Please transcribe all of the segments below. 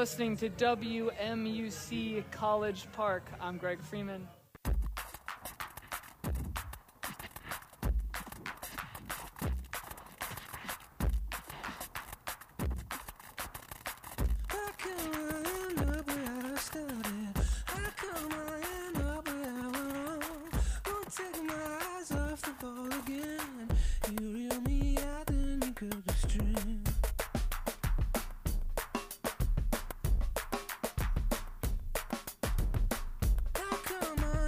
listening to WMUC College Park. I'm Greg Freeman. Come on.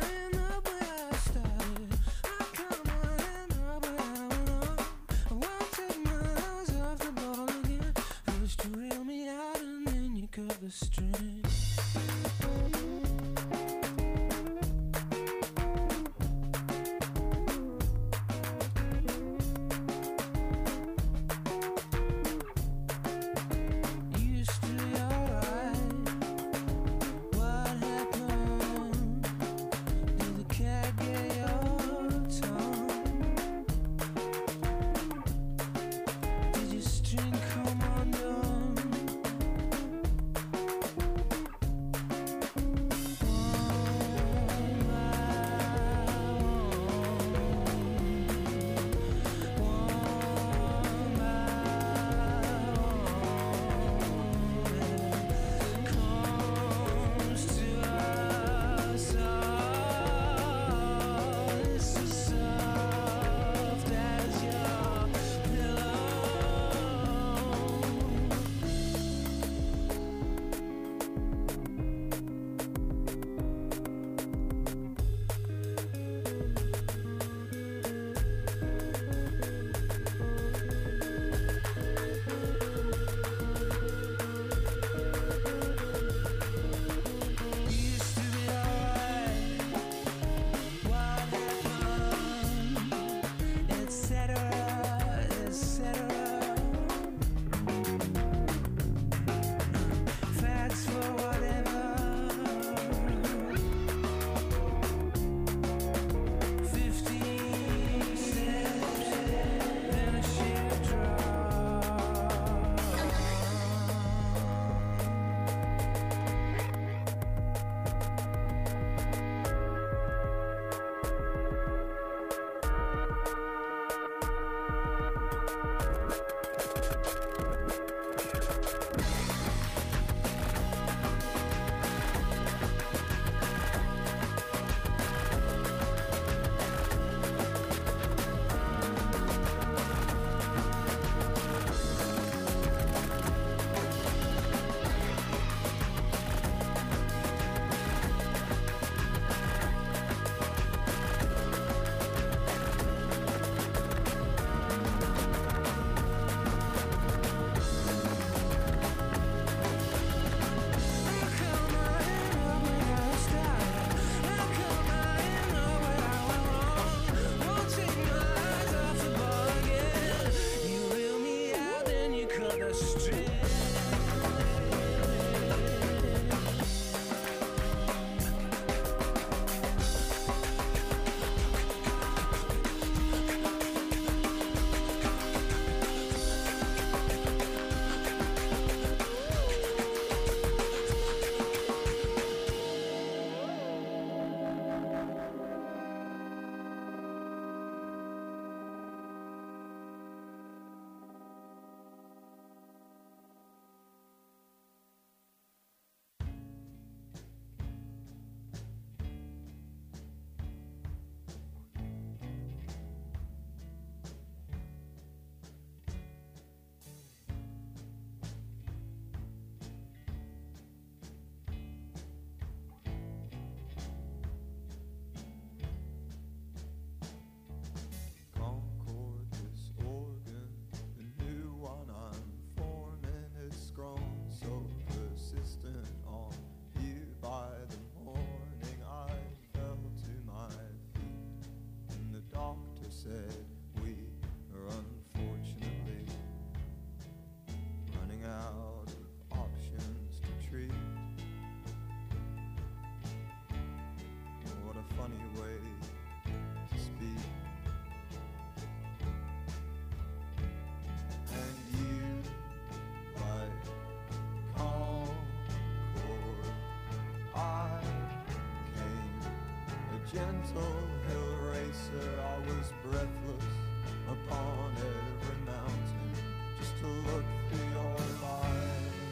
gentle hill racer, I was breathless upon every mountain just to look for your light.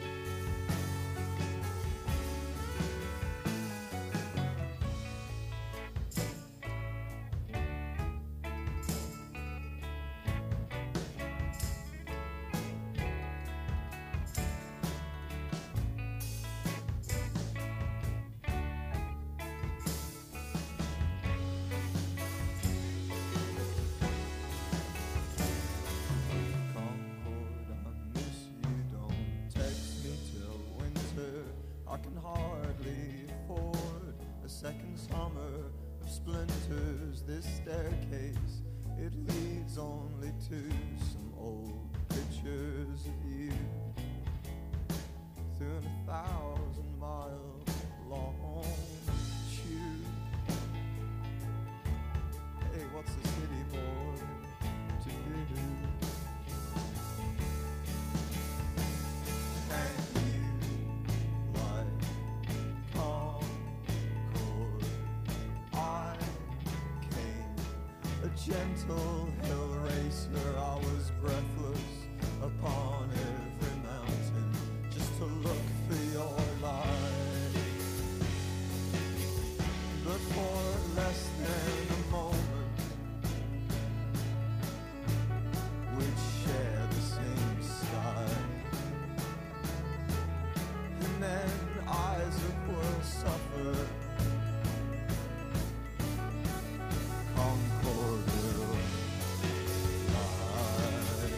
I can hardly afford a second summer of splinters. This staircase, it leads only to some old pictures of you through 1,000-mile long tube. Hey, what's a city boy to do? Gentle hill racer, I was breathless upon every mountain just to look for your light. But for less than a moment, we'd share the same sky, and then Isaac will suffer. Concord will lie.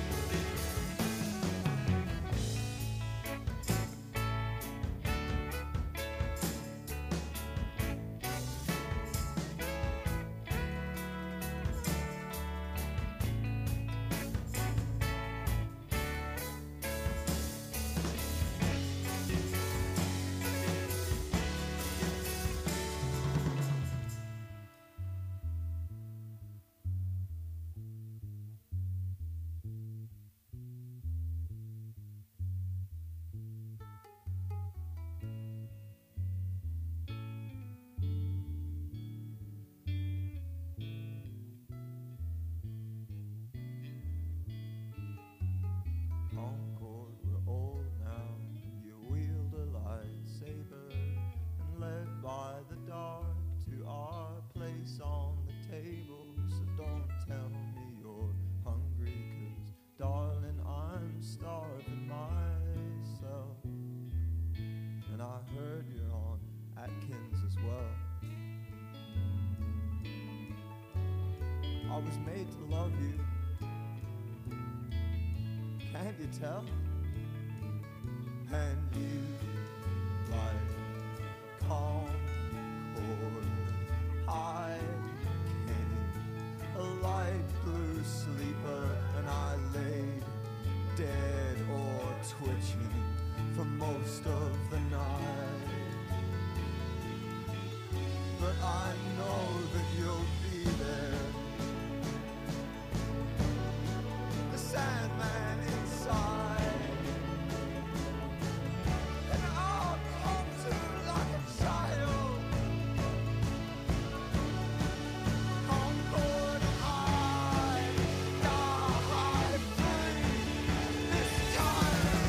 Concord, we're old now, you wield a lightsaber and led by the dark to our place on the table. So don't tell me you're hungry, 'cause darling, I'm starving myself. And I heard you're on Atkins as well. I was made to love you. Can't you tell? And you, like Concord, I came, a light blue sleeper, and I laid dead or twitching for most of the night. But I know that you'll be there. The Sandman inside, and I'll come to like a child. Concord, I die free this time.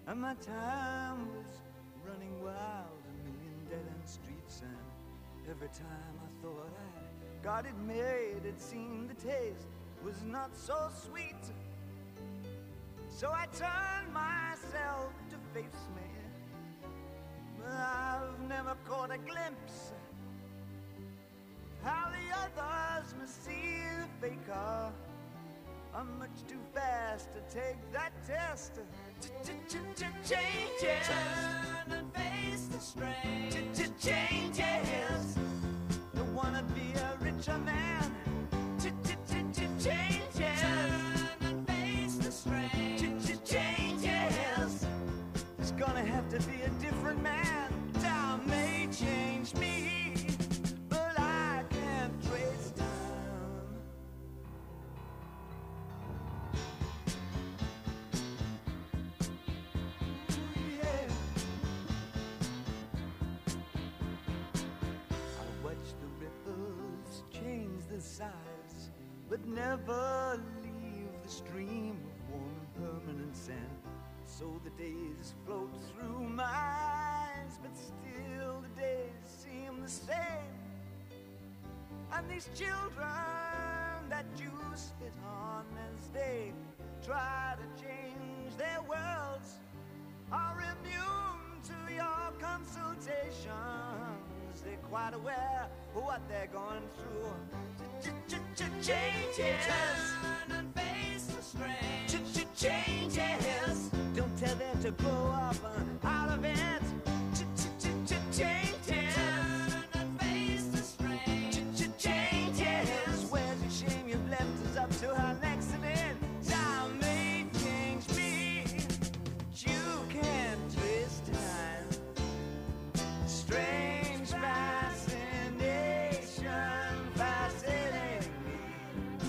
And my time was running wild, a million dead-end streets, and every time I thought I got it made, it seemed the taste was not so sweet. So I turned myself to face me, but I've never caught a glimpse how the others must see the faker. I'm much too fast to take that test. Changes. Turn and face the strain. Changes. Don't wanna be a richer man. Changes. Turn and face the strain. Changes. It's gonna have to be a different man. Time may change me, but I can't trace time. Ooh, yeah. I watch the ripples change the size, but never leave the stream of warm and permanent sand. So the days float through my eyes, but still the days seem the same. And these children that you spit on as they try to change their worlds are immune to your consultations. They're quite aware of what they're going through. Changes. Turn and face the strain. Changes. Don't tell them to grow up out of it. Changes. Turn and face the strain. Changes. Where's the shame you've left us up to our next event? Time may change me, but you can't twist time. Strange fascination fascinating me.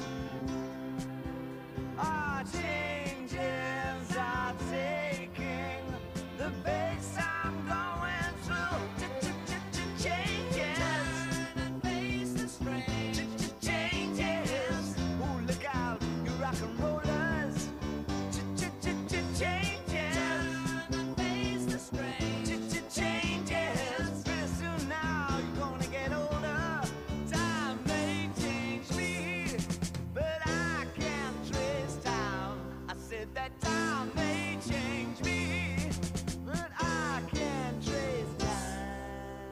Our changes are taking the pace I'm going through. Changes. Turn and face the strain. Changes. Ooh, look out, you rock and rollers. Changes. Turn and face the strain. Changes. Pretty soon now you're gonna get older. Time may change me, but I can't trace time. I said that time may change me, but I can't trace time.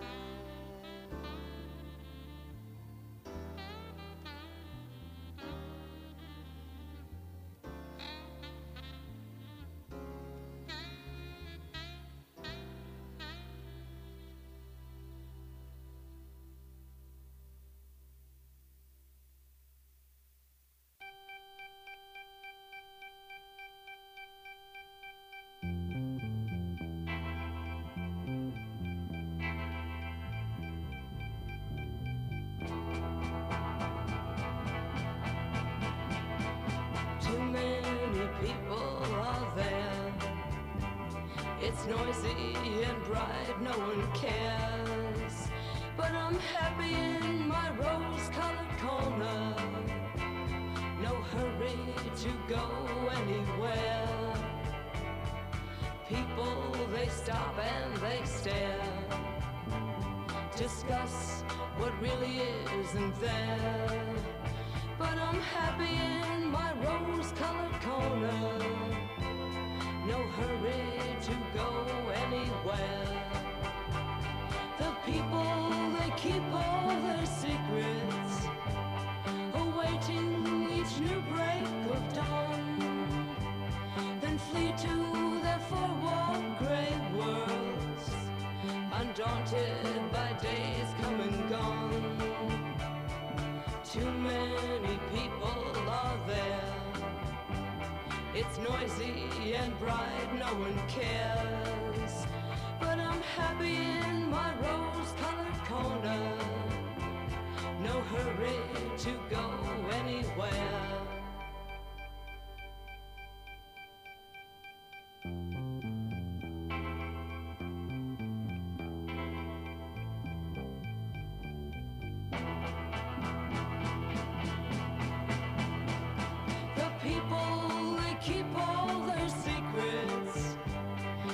Too many people are there. It's noisy and bright, no one cares. But I'm happy in my rose-colored corner. No hurry to go anywhere. People, they stop and they stare. Discuss what really isn't there. But I'm happy in my rose-colored corner. No hurry to go anywhere. The people, they keep all their secrets, awaiting each new break of dawn, then flee to their four-walled gray worlds, undaunted by days come and gone. Too many people are there. It's noisy and bright, no one cares. But I'm happy in my rose-colored corner. No hurry to go anywhere. The people, they keep all their secrets,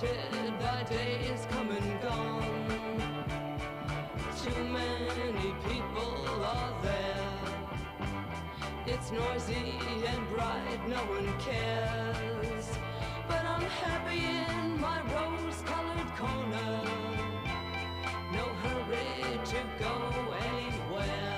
daunted by days come and gone. Too many people are there. It's noisy and bright, no one cares. But I'm happy in my rose-colored corner. No hurry to go anywhere.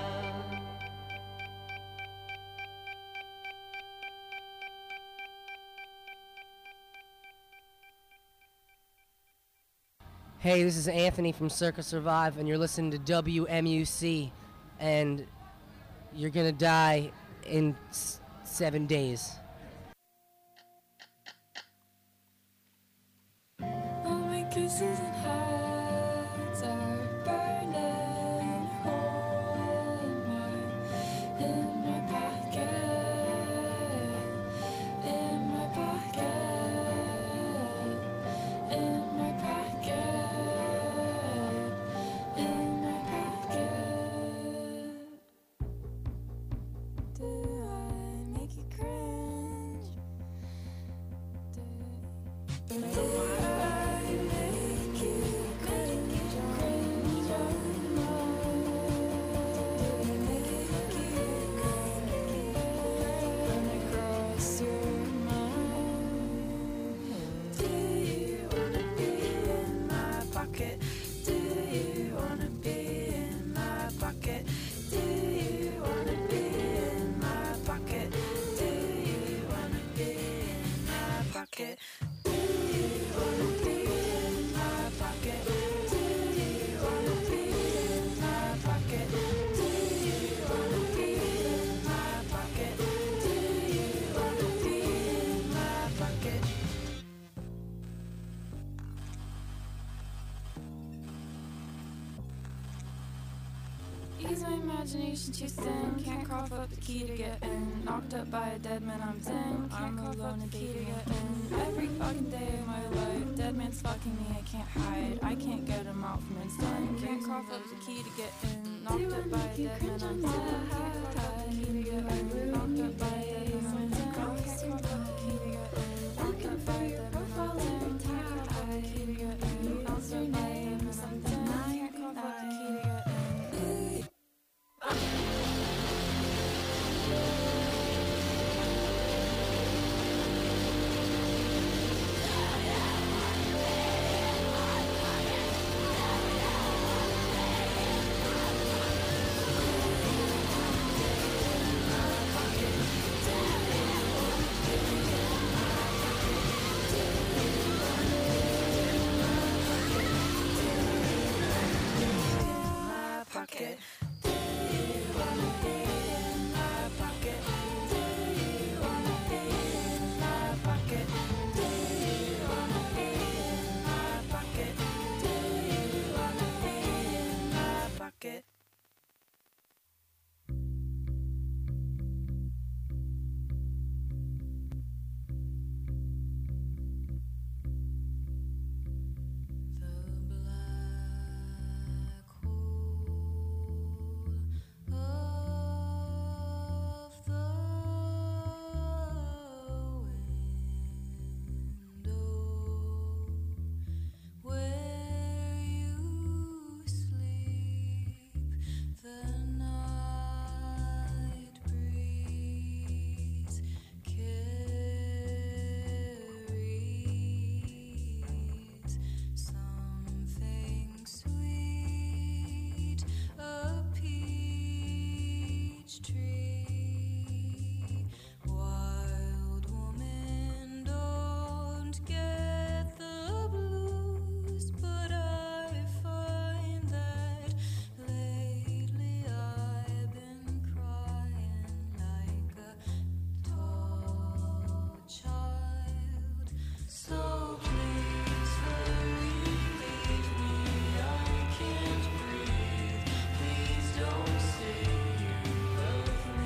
Hey, this is Anthony from Circa Survive, and you're listening to WMUC, and you're gonna die in 7 days. All my kisses and hearts are burning hole in my pocket, in my pocket, in my pocket, in my pocket. Do I make you cringe? Do I make you cringe? Cringe on run across your mind? Do you wanna be in my pocket? Do you wanna be in my pocket? Do you wanna be in my pocket? Do you wanna be in my pocket? Do you wanna be in my pocket? Do you wanna be in my pocket? Do you wanna be in my pocket? Do you wanna be in my pocket? Use my imagination too thin. Can't cough up the key to get in. Knocked up by a dead man, I'm 10. I'm alone and key to get in. Every fucking day of my life, dead man's fucking me, I can't hide. I can't get him out from inside. Can't cough up the key to get in. Knocked up by a dead man, I'm 10. Can't cough up the key to get in. Knocked up by a dead man, I'm 10. Can't cough up the key to get in. Knocked up by a dead man, I'm 10. Can't cough up the key to get in. Knocked up by a dead man, I'm 10. Can't cough up the key to get in. Pocket. Do you wanna be in my pocket? Do you wanna be in my pocket? Do you wanna be in my pocket? Do you wanna be in my pocket? The black hole of the window where you sleep, the night breeze carries something sweet, a peach tree. Wild woman, don't get the blues, but I find that lately I've been crying like a tall child. So please hurry, leave me, I can't breathe. Please don't say you love me.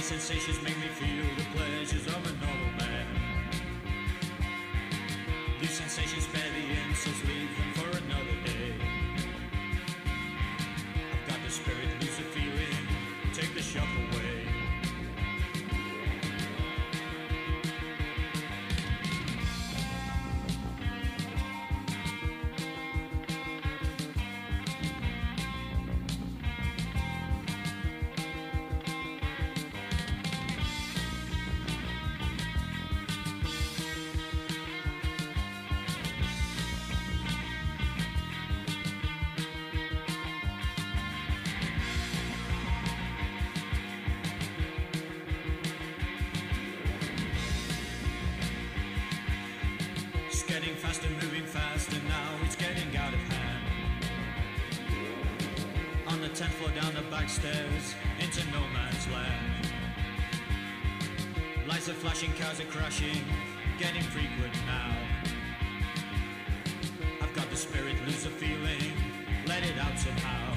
These sensations make me feel the pleasures of a normal man. These sensations spare the insults, leave them for another day. I've got the spirit, lose the feeling, take the shock away. Getting faster, moving faster, now it's getting out of hand. On the 10th floor down the back stairs, into no man's land. Lights are flashing, cars are crashing, getting frequent now. I've got the spirit, lose the feeling, let it out somehow.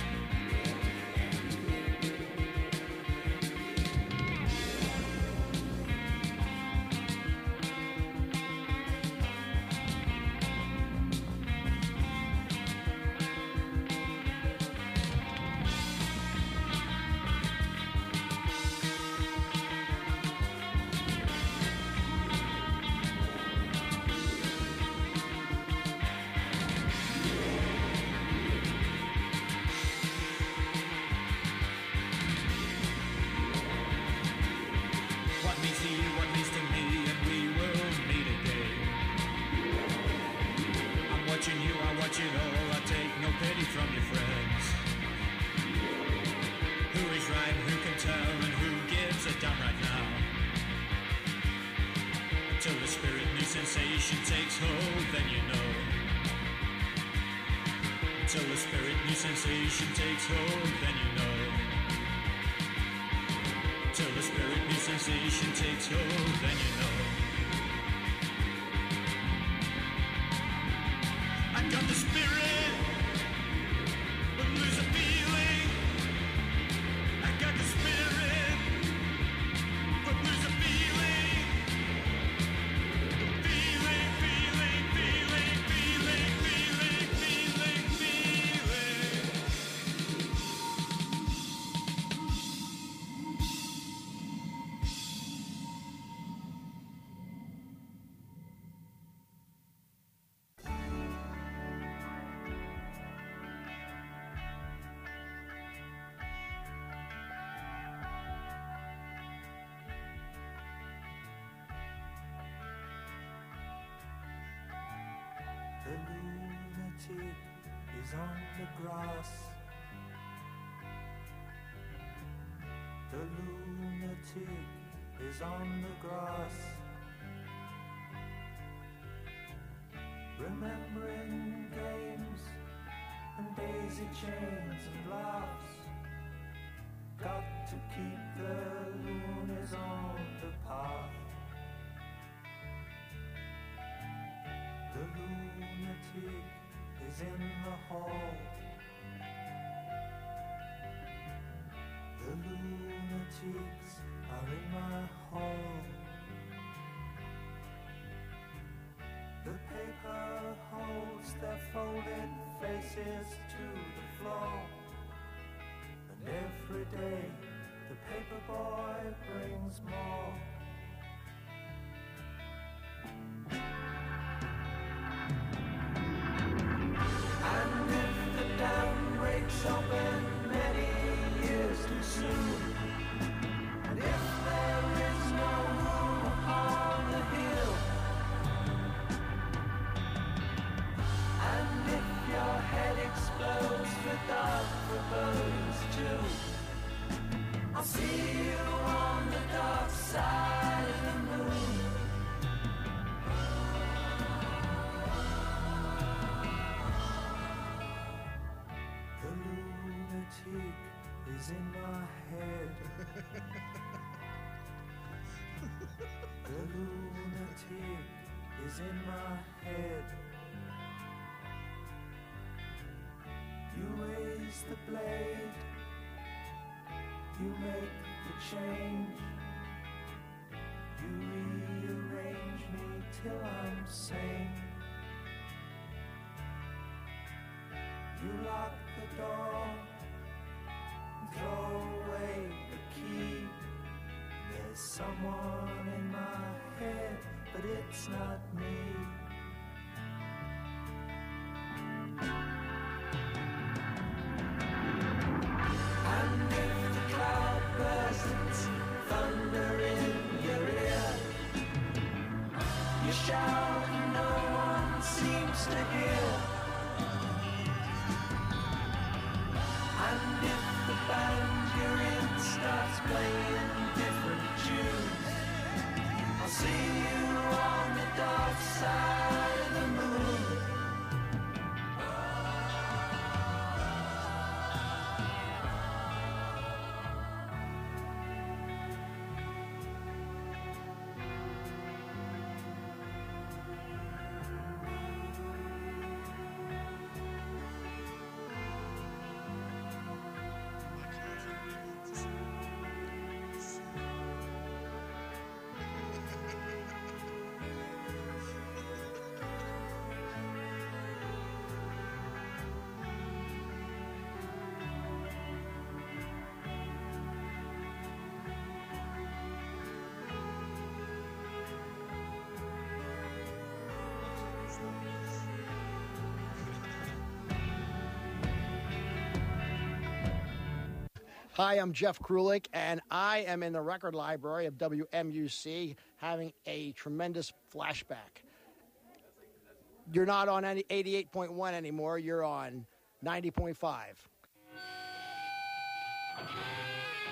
The lunatic is on the grass. The lunatic is on the grass. Remembering games and daisy chains and laughs. Got to keep the loonies on the path. The lunatic is in the hall. The lunatics are in my hall. The paper holds their folded faces to the floor. And every day the paper boy brings more. And if the dam breaks open many years too soon, and if there is no room upon the hill, and if your head explodes without the bones too, I'll see you on the dark side of the moon. The lunatic is in my head. The lunatic is in my head. You raise the blade, you make the change. You rearrange me till I'm sane. You lock the door, throw away the key. There's someone in my head, but it's not me. And if the cloud bursts, thunder in your ear, you shout and no one seems to hear. And if the band you're in starts playing different tunes, I'll see you on the dark side of the moon. Hi, I'm Jeff Krulik, and I am in the record library of WMUC having a tremendous flashback. You're not on any 88.1 anymore. You're on 90.5.